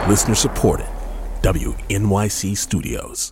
Listener supported. WNYC Studios.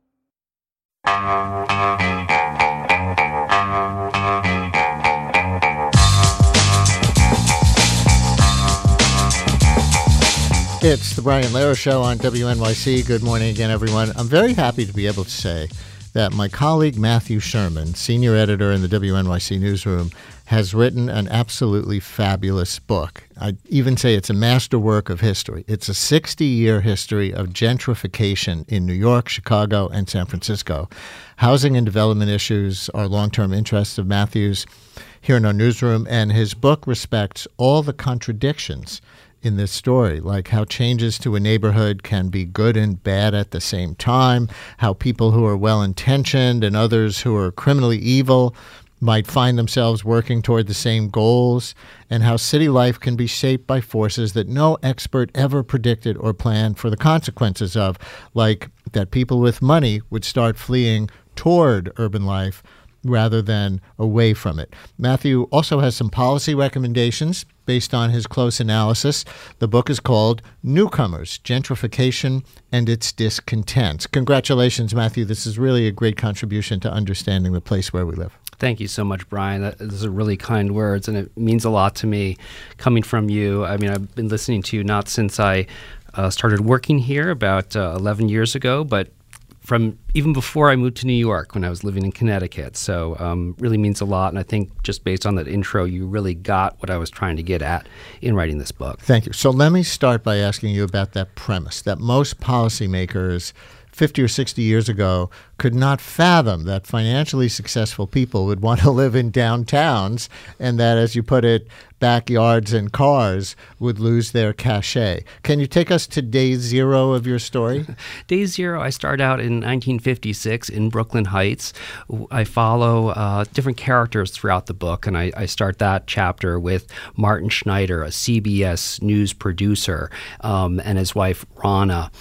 It's the Brian Lehrer Show on WNYC. Good morning again, everyone. I'm very happy to be able to say that my colleague Matthew Sherman, senior editor in the WNYC newsroom, has written an absolutely fabulous book. I'd even say it's a masterwork of history. It's a 60-year history of gentrification in New York, Chicago, and San Francisco. Housing and development issues are long-term interests of Matthew's here in our newsroom, and his book respects all the contradictions in this story, like how changes to a neighborhood can be good and bad at the same time, how people who are well-intentioned and others who are criminally evil might find themselves working toward the same goals, and how city life can be shaped by forces that no expert ever predicted or planned for the consequences of, like that people with money would start fleeing toward urban life rather than away from it. Matthew also has some policy recommendations based on his close analysis. The book is called Newcomers, Gentrification and Its Discontents. Congratulations, Matthew. This is really a great contribution to understanding the place where we live. Thank you so much, Brian. Those are really kind words, and it means a lot to me coming from you. I mean, I've been listening to you not since I started working here about 11 years ago, but from even before I moved to New York when I was living in Connecticut. So really means a lot. And I think just based on that intro, you really got what I was trying to get at in writing this book. Thank you. So let me start by asking you about that premise, that most policymakers 50 or 60 years ago could not fathom that financially successful people would want to live in downtowns, and that, as you put it, backyards and cars would lose their cachet. Can you take us to day zero of your story? Day zero, I start out in 1956 in Brooklyn Heights. I follow different characters throughout the book, and I start that chapter with Martin Schneider, a CBS News producer, and his wife, Rana.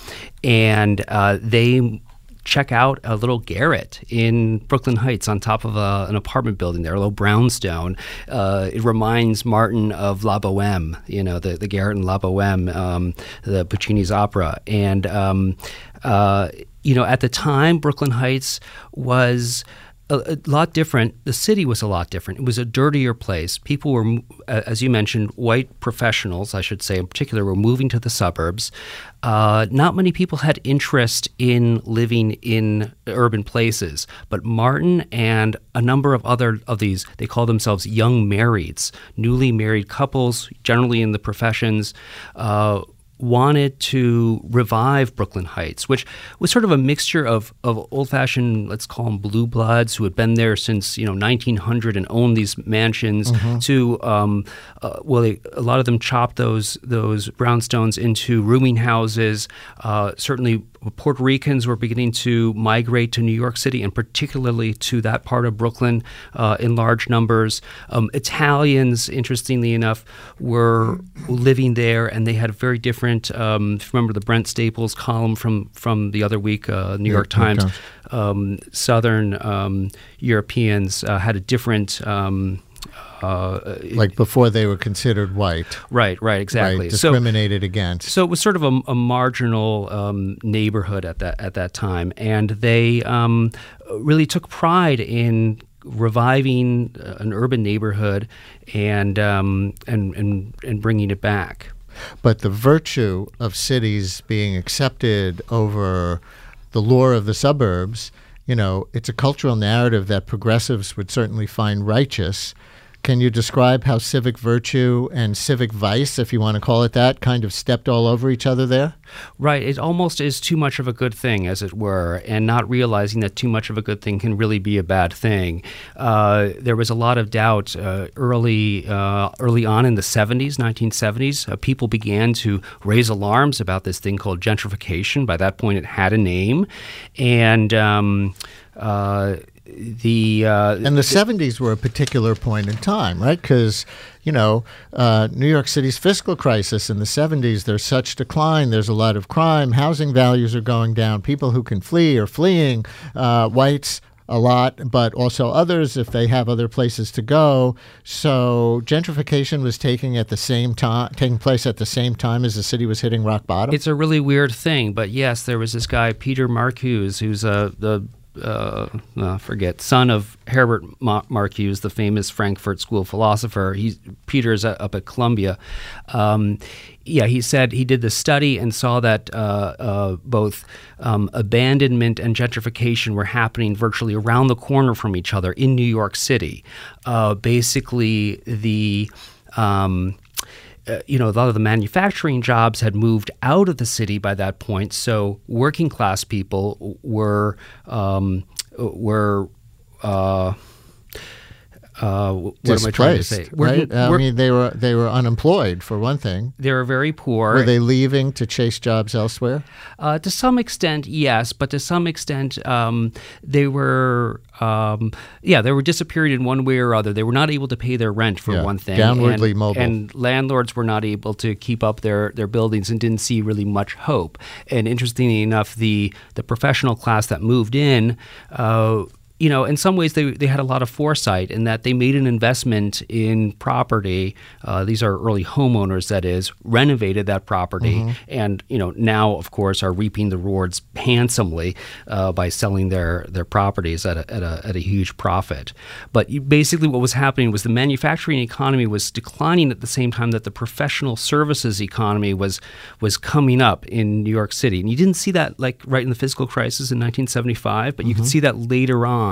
And they check out a little garret in Brooklyn Heights on top of an apartment building there, a little brownstone. It reminds Martin of La Boheme, the garret in La Boheme, the Puccini's opera. And, at the time, Brooklyn Heights was a lot different. The city was a lot different. It was a dirtier place. People were, as you mentioned, white professionals, I should say, in particular, were moving to the suburbs. Not many people had interest in living in urban places, but Martin and a number of other of these, they call themselves young marrieds, newly married couples, generally in the professions, wanted to revive Brooklyn Heights, which was sort of a mixture of old-fashioned, let's call them blue bloods, who had been there since 1900 and owned these mansions. To a lot of them chopped those brownstones into rooming houses. Certainly, Puerto Ricans were beginning to migrate to New York City, and particularly to that part of Brooklyn in large numbers. Italians, interestingly enough, were living there, and they had a very different, if you remember the Brent Staples column from the other week, New York Times, Southern Europeans had a different like before they were considered white. Right, exactly. Right, discriminated against. So it was sort of a marginal neighborhood at that time, and they really took pride in reviving an urban neighborhood and bringing it back. But the virtue of cities being accepted over the lure of the suburbs, it's a cultural narrative that progressives would certainly find righteous. Can you describe how civic virtue and civic vice, if you want to call it that, kind of stepped all over each other there? Right. It almost is too much of a good thing, as it were, and not realizing that too much of a good thing can really be a bad thing. There was a lot of doubt early on in the 1970s. People began to raise alarms about this thing called gentrification. By that point, it had a name. And the 70s were a particular point in time, right? Because New York City's fiscal crisis in the 70s, there's such decline, there's a lot of crime, housing values are going down, people who can flee are fleeing, whites a lot, but also others if they have other places to go. So gentrification was taking place at the same time as the city was hitting rock bottom. It's a really weird thing, but yes, there was this guy Peter Marcuse, who's son of Herbert Marcuse, the famous Frankfurt School philosopher. Peter's up at Columbia. He said he did the study and saw that both abandonment and gentrification were happening virtually around the corner from each other in New York City. Basically, a lot of the manufacturing jobs had moved out of the city by that point, so working class people were displaced, what am I trying to say? Right? I mean, they were unemployed for one thing. They were very poor. Were they leaving to chase jobs elsewhere? To some extent, yes, but to some extent, they were disappearing in one way or other. They were not able to pay their rent for one thing, downwardly mobile, and landlords were not able to keep up their buildings and didn't see really much hope. And interestingly enough, the professional class that moved in. In some ways they had a lot of foresight in that they made an investment in property. These are early homeowners, that is, renovated that property, and now, of course, are reaping the rewards handsomely by selling their properties at a huge profit. But basically, what was happening was the manufacturing economy was declining at the same time that the professional services economy was coming up in New York City, and you didn't see that like right in the fiscal crisis in 1975, but you could see that later on.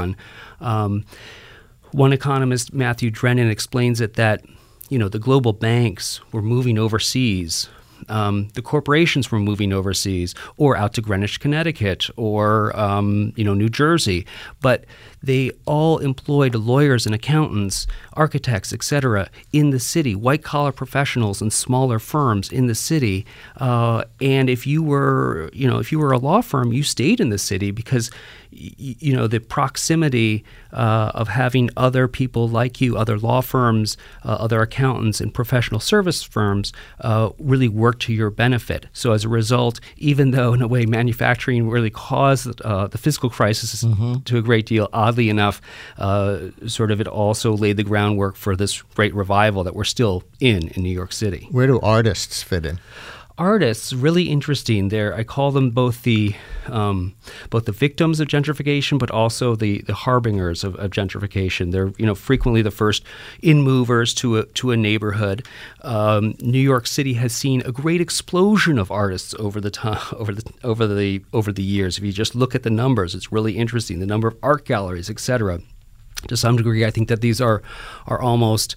One economist, Matthew Drennan, explains it that the global banks were moving overseas. The corporations were moving overseas or out to Greenwich, Connecticut, or New Jersey, but they all employed lawyers and accountants, architects, etc., in the city, white-collar professionals and smaller firms in the city. And if you were a law firm, you stayed in the city because the proximity of having other people like you, other law firms, other accountants, and professional service firms really worked to your benefit. So as a result, even though in a way manufacturing really caused the fiscal crisis to a great deal, oddly enough, sort of it also laid the groundwork for this great revival that we're still in New York City. Where do artists fit in? Artists, really interesting. I call them both the victims of gentrification, but also the harbingers of gentrification. They're frequently the first in movers to a neighborhood. New York City has seen a great explosion of artists over the years. If you just look at the numbers, it's really interesting. The number of art galleries, etc. To some degree, I think that these are almost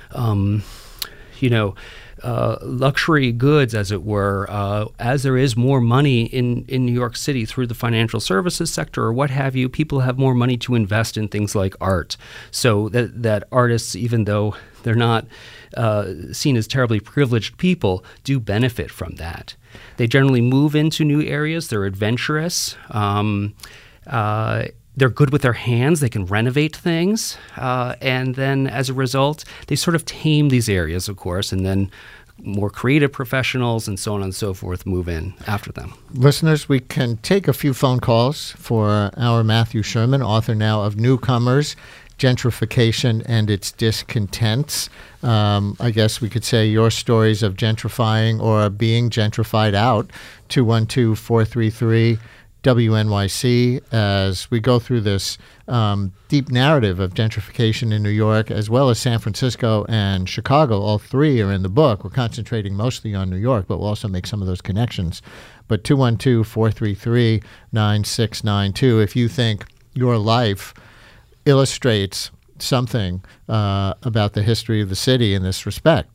luxury goods, as it were, as there is more money in New York City through the financial services sector or what have you, people have more money to invest in things like art. So that artists, even though they're not seen as terribly privileged people, do benefit from that. They generally move into new areas. They're adventurous. They're good with their hands. They can renovate things. And then as a result, they sort of tame these areas, of course, and then more creative professionals and so on and so forth move in after them. Listeners, we can take a few phone calls for our Matthew Sherman, author now of Newcomers, Gentrification and Its Discontents. I guess we could say your stories of gentrifying or being gentrified out, 212-433 WNYC, as we go through this deep narrative of gentrification in New York, as well as San Francisco and Chicago. All three are in the book. We're concentrating mostly on New York, but we'll also make some of those connections. But 212-433-9692, if you think your life illustrates something about the history of the city in this respect,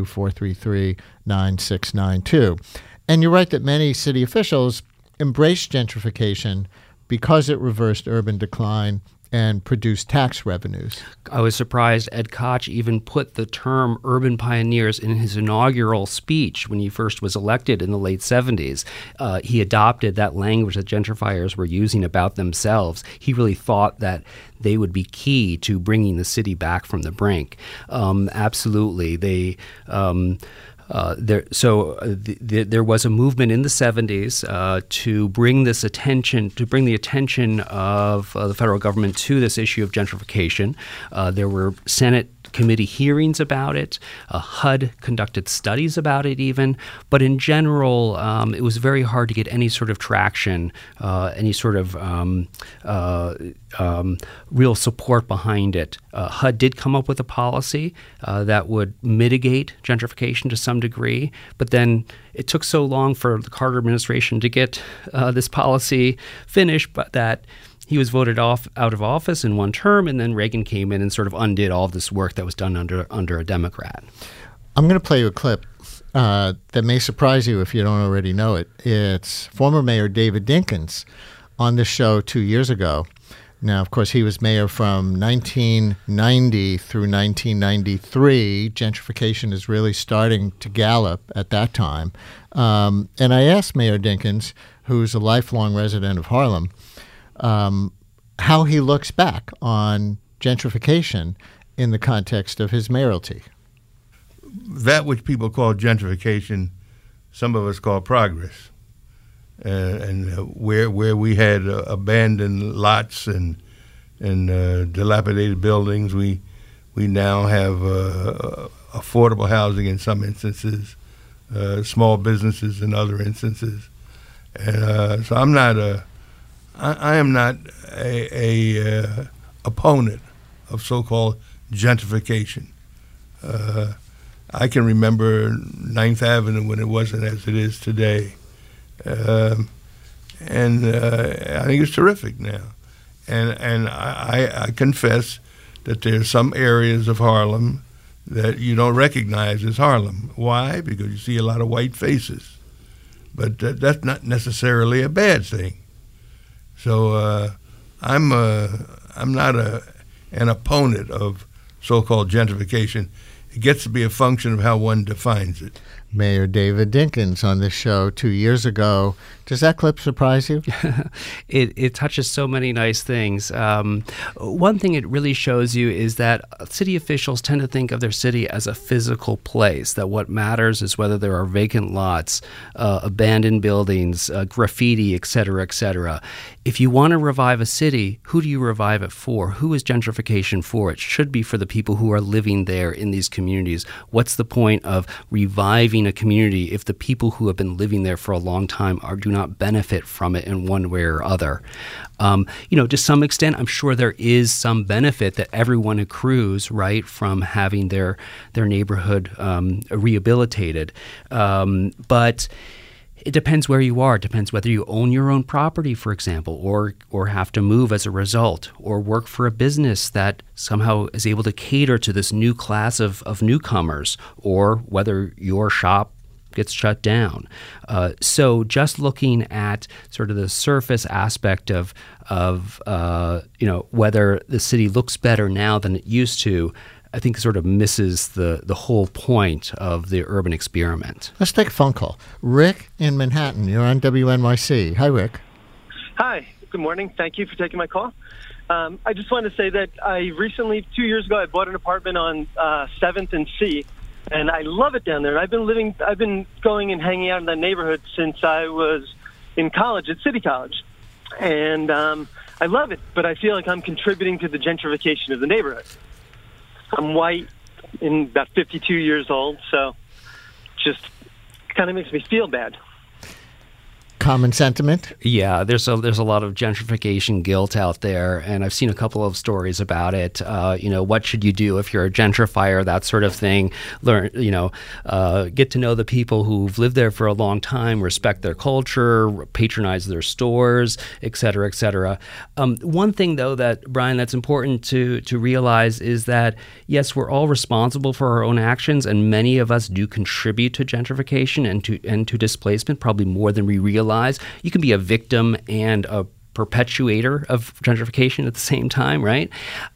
212-433-9692. And you're right that many city officials embraced gentrification because it reversed urban decline and produced tax revenues. I was surprised Ed Koch even put the term urban pioneers in his inaugural speech when he first was elected in the late 70s. He adopted that language that gentrifiers were using about themselves. He really thought that they would be key to bringing the city back from the brink. Absolutely. They There was a movement in the 70s to bring the attention of the federal government to this issue of gentrification. There were Senate committee hearings about it. HUD conducted studies about it even. But in general, it was very hard to get any sort of traction, any sort of real support behind it. HUD did come up with a policy that would mitigate gentrification to some degree, but then it took so long for the Carter administration to get this policy finished, but that he was voted out of office in one term, and then Reagan came in and sort of undid all of this work that was done under a Democrat. I'm going to play you a clip that may surprise you if you don't already know it. It's former Mayor David Dinkins on this show 2 years ago. Now, of course, he was mayor from 1990 through 1993. Gentrification is really starting to gallop at that time. And I asked Mayor Dinkins, who's a lifelong resident of Harlem, how he looks back on gentrification in the context of his mayoralty. That which people call gentrification, some of us call progress. And where we had abandoned lots and dilapidated buildings, we now have affordable housing in some instances, small businesses in other instances. And so I am not a opponent of so-called gentrification. I can remember 9th Avenue when it wasn't as it is today. And I think it's terrific now. And I confess that there's some areas of Harlem that you don't recognize as Harlem. Why? Because you see a lot of white faces. But that's not necessarily a bad thing. So I'm not an opponent of so-called gentrification. It gets to be a function of how one defines it. Mayor David Dinkins on this show 2 years ago. Does that clip surprise you? It touches so many nice things. One thing it really shows you is that city officials tend to think of their city as a physical place, that what matters is whether there are vacant lots, abandoned buildings, graffiti, et cetera, et cetera. If you want to revive a city, who do you revive it for? Who is gentrification for? It should be for the people who are living there in these communities. What's the point of reviving a community if the people who have been living there for a long time do not benefit from it in one way or other? To some extent, I'm sure there is some benefit that everyone accrues, right, from having their neighborhood rehabilitated. But it depends where you are. It depends whether you own your own property, for example, or have to move as a result, or work for a business that somehow is able to cater to this new class of newcomers, or whether your shop gets shut down. So just looking at sort of the surface aspect of whether the city looks better now than it used to, I think sort of misses the whole point of the urban experiment. Let's take a phone call. Rick in Manhattan, you're on WNYC. Hi, Rick. Hi, good morning. Thank you for taking my call. I just wanted to say that I recently, 2 years ago, I bought an apartment on 7th and C, and I love it down there. I've been going and hanging out in that neighborhood since I was in college at City College, and I love it, but I feel like I'm contributing to the gentrification of the neighborhood. I'm white and about 52 years old, so just kind of makes me feel bad. Common sentiment? Yeah, there's a lot of gentrification guilt out there, and I've seen a couple of stories about it. What should you do if you're a gentrifier, that sort of thing. Learn, get to know the people who've lived there for a long time, respect their culture, patronize their stores, et cetera, et cetera. One thing, though, that, Brian, that's important to realize is that, yes, we're all responsible for our own actions, and many of us do contribute to gentrification and to displacement, probably more than we realize. You can be a victim and a perpetuator of gentrification at the same time, right?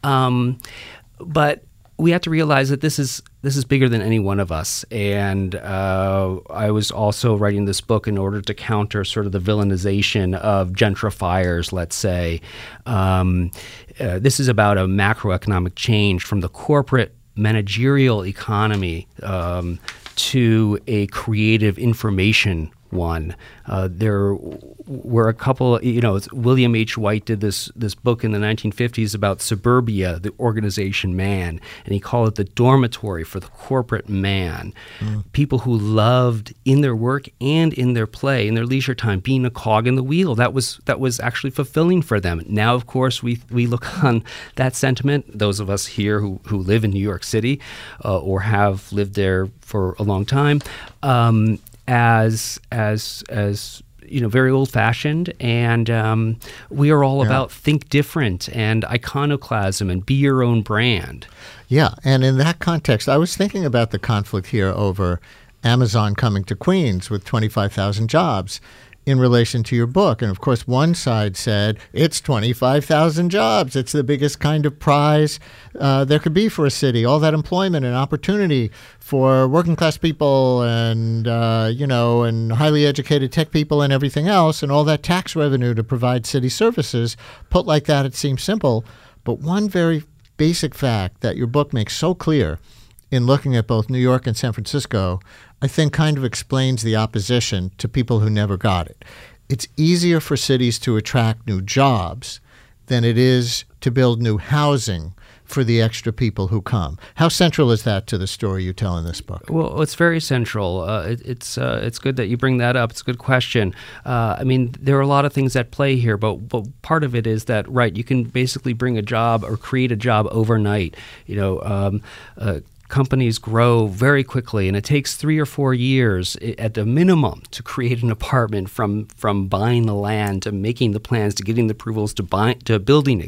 But we have to realize that this is bigger than any one of us. And I was also writing this book in order to counter sort of the villainization of gentrifiers, let's say. This is about a macroeconomic change from the corporate managerial economy to a creative information one. There were a couple, William H. White did this book in the 1950s about suburbia, the organization man, and he called it the dormitory for the corporate man. People who loved in their work and in their play, in their leisure time, being a cog in the wheel. That was actually fulfilling for them. Now, of course, we look on that sentiment, those of us here who live in New York City or have lived there for a long time, as very old-fashioned, and we are all about think different and iconoclasm and be your own brand. Yeah, and in that context, I was thinking about the conflict here over Amazon coming to Queens with 25,000 jobs in relation to your book. And of course, one side said, it's 25,000 jobs. It's the biggest kind of prize there could be for a city. All that employment and opportunity for working class people and, and highly educated tech people and everything else, and all that tax revenue to provide city services. Put like that, it seems simple. But one very basic fact that your book makes so clear in looking at both New York and San Francisco, I think kind of explains the opposition to people who never got it. It's easier for cities to attract new jobs than it is to build new housing for the extra people who come. How central is that to the story you tell in this book? Well, it's very central. It's good that you bring that up. It's a good question. There are a lot of things at play here, but part of it is that, right, you can basically bring a job or create a job overnight. Companies grow very quickly, and it takes 3 or 4 years at the minimum to create an apartment from buying the land to making the plans to getting the approvals to building.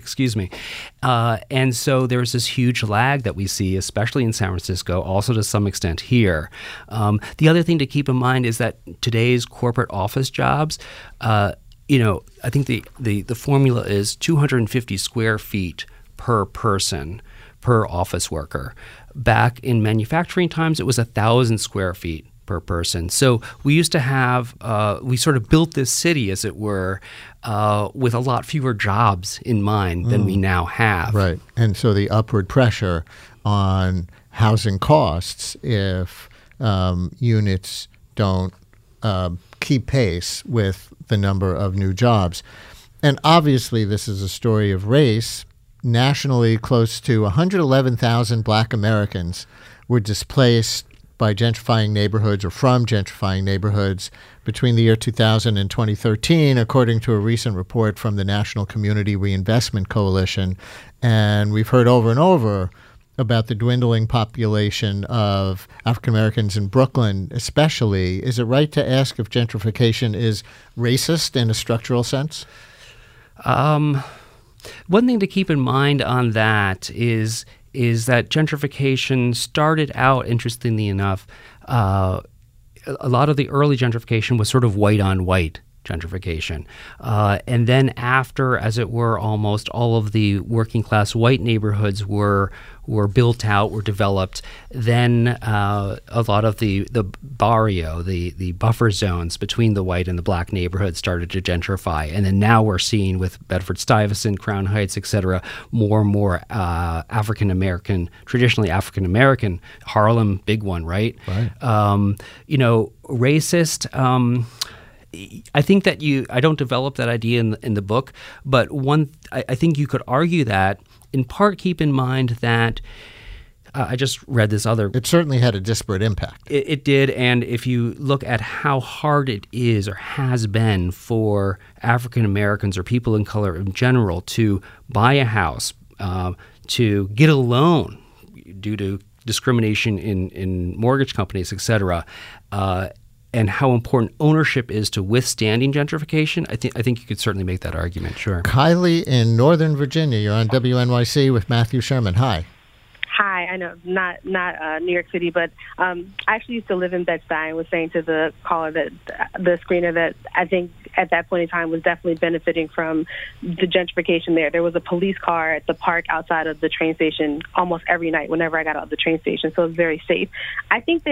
And so there's this huge lag that we see, especially in San Francisco, also to some extent here. The other thing to keep in mind is that today's corporate office jobs, I think the formula is 250 square feet per person per office worker. Back in manufacturing times, it was 1,000 square feet per person. So we used to have, we sort of built this city, as it were, with a lot fewer jobs in mind than we now have. Right. And so the upward pressure on housing costs, if units don't keep pace with the number of new jobs. And obviously this is a story of race. Nationally, close to 111,000 black Americans were displaced by gentrifying neighborhoods or from gentrifying neighborhoods between the year 2000 and 2013, according to a recent report from the National Community Reinvestment Coalition. And we've heard over and over about the dwindling population of African Americans in Brooklyn, especially. Is it right to ask if gentrification is racist in a structural sense? One thing to keep in mind on that is that gentrification started out, interestingly enough, a lot of the early gentrification was sort of white-on-white gentrification. And then after, as it were, almost all of the working-class white neighborhoods were built out, were developed, then a lot of the barrio, the buffer zones between the white and the black neighborhoods started to gentrify. And then now we're seeing with Bedford-Stuyvesant, Crown Heights, et cetera, more and more African-American, traditionally African-American, Harlem, big one, right? Right. Racist, I think that I don't develop that idea in the book, but I think you could argue that, in part, keep in mind that I just read this other... It certainly had a disparate impact. It did, and if you look at how hard it is or has been for African Americans or people in color in general to buy a house, to get a loan due to discrimination in mortgage companies, et cetera, and how important ownership is to withstanding gentrification, I think you could certainly make that argument, sure. Kylie in Northern Virginia, you're on WNYC with Matthew Sherman. Hi. Hi, I know, not New York City, but I actually used to live in Bed-Stuy. I was saying to the caller, that the screener, that I think at that point in time was definitely benefiting from the gentrification there. There was a police car at the park outside of the train station almost every night whenever I got out of the train station, so it was very safe. I think that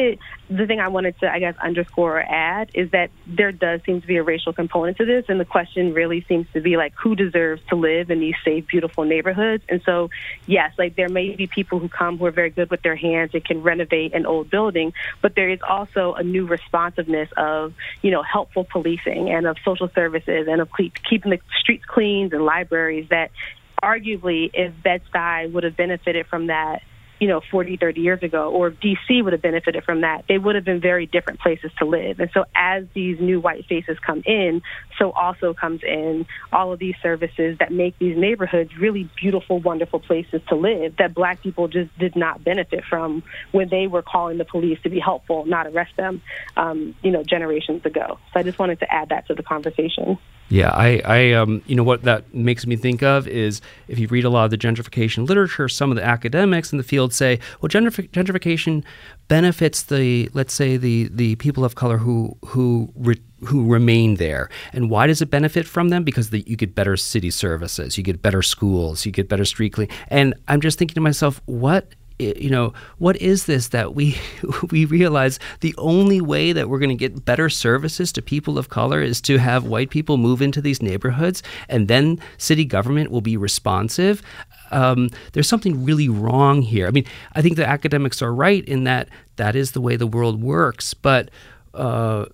the thing I wanted to, I guess, underscore or add is that there does seem to be a racial component to this, and the question really seems to be like, who deserves to live in these safe, beautiful neighborhoods? And so, yes, like there may be people who come who are very good with their hands and can renovate an old building, but there is also a new responsiveness of, helpful policing and of social services and of keeping the streets clean and libraries that arguably if Bed-Stuy would have benefited from that, 40, 30 years ago, or if D.C. would have benefited from that, they would have been very different places to live. And so as these new white faces come in, so also comes in all of these services that make these neighborhoods really beautiful, wonderful places to live that Black people just did not benefit from when they were calling the police to be helpful, not arrest them, generations ago. So I just wanted to add that to the conversation. Yeah, I what that makes me think of is if you read a lot of the gentrification literature, some of the academics in the field say, well, gentrification benefits let's say the people of color who remain there. And why does it benefit from them? Because you get better city services, you get better schools, you get better street clean. And I'm just thinking to myself, what is this that we realize the only way that we're going to get better services to people of color is to have white people move into these neighborhoods, and then city government will be responsive? There's something really wrong here. I mean, I think the academics are right in that is the way the world works, but that's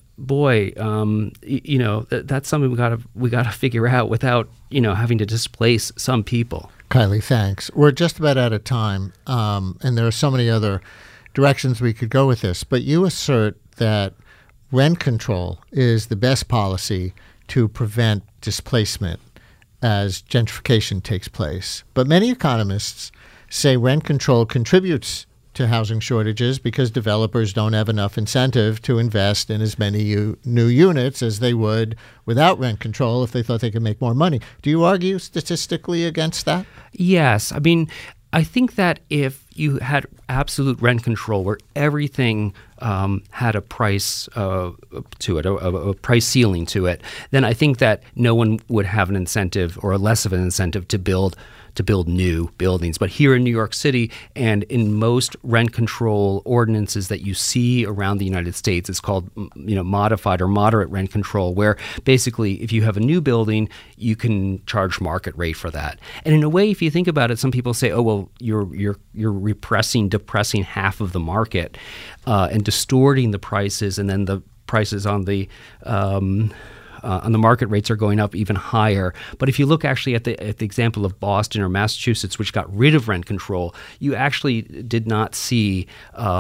something we gotta figure out without having to displace some people. Kylie, thanks. We're just about out of time, and there are so many other directions we could go with this, but you assert that rent control is the best policy to prevent displacement as gentrification takes place. But many economists say rent control contributes to housing shortages because developers don't have enough incentive to invest in as many new units as they would without rent control if they thought they could make more money. Do you argue statistically against that? Yes. I mean, I think that if you had absolute rent control where everything had a price to it, a price ceiling to it, then I think that no one would have an incentive or less of an incentive to build new buildings. But here in New York City and in most rent control ordinances that you see around the United States, it's called modified or moderate rent control, where basically if you have a new building, you can charge market rate for that. And in a way, if you think about it, some people say, oh, well, you're depressing half of the market and distorting the prices, and then the prices on the market rates are going up even higher. But if you look actually at the example of Boston or Massachusetts, which got rid of rent control, you actually did not see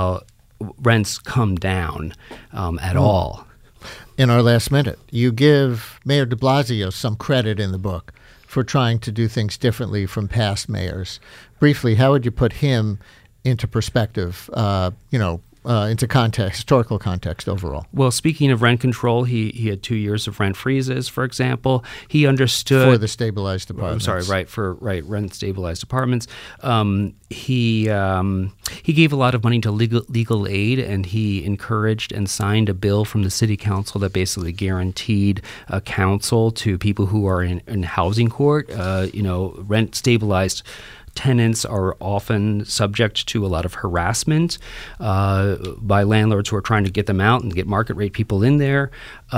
rents come down at all. In our last minute, you give Mayor de Blasio some credit in the book for trying to do things differently from past mayors. Briefly, how would you put him into perspective, into context, historical context overall? Well, speaking of rent control, he had 2 years of rent freezes, for example. He understood for the stabilized apartments. Rent stabilized apartments. He gave a lot of money to legal aid, and he encouraged and signed a bill from the city council that basically guaranteed counsel to people who are in housing court. Rent stabilized tenants are often subject to a lot of harassment by landlords who are trying to get them out and get market rate people in there.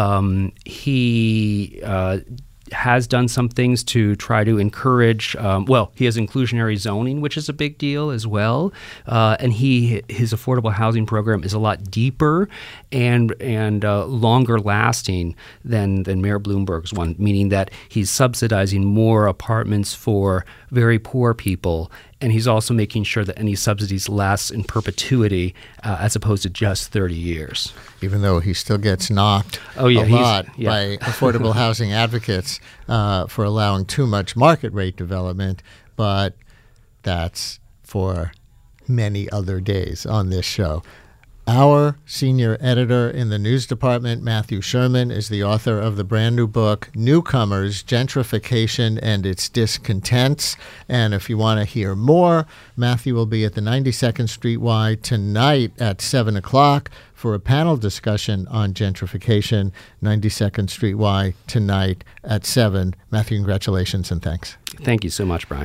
He has done some things to try to encourage, he has inclusionary zoning, which is a big deal as well. And his affordable housing program is a lot deeper and longer lasting than Mayor Bloomberg's one, meaning that he's subsidizing more apartments for very poor people. And he's also making sure that any subsidies last in perpetuity as opposed to just 30 years. Even though he still gets knocked a lot by affordable housing advocates for allowing too much market rate development. But that's for many other days on this show. Our senior editor in the news department, Matthew Sherman, is the author of the brand new book, Newcomers, Gentrification and Its Discontents. And if you want to hear more, Matthew will be at the 92nd Street Y tonight at 7 o'clock for a panel discussion on gentrification. 92nd Street Y tonight at 7. Matthew, congratulations and thanks. Thank you so much, Brian.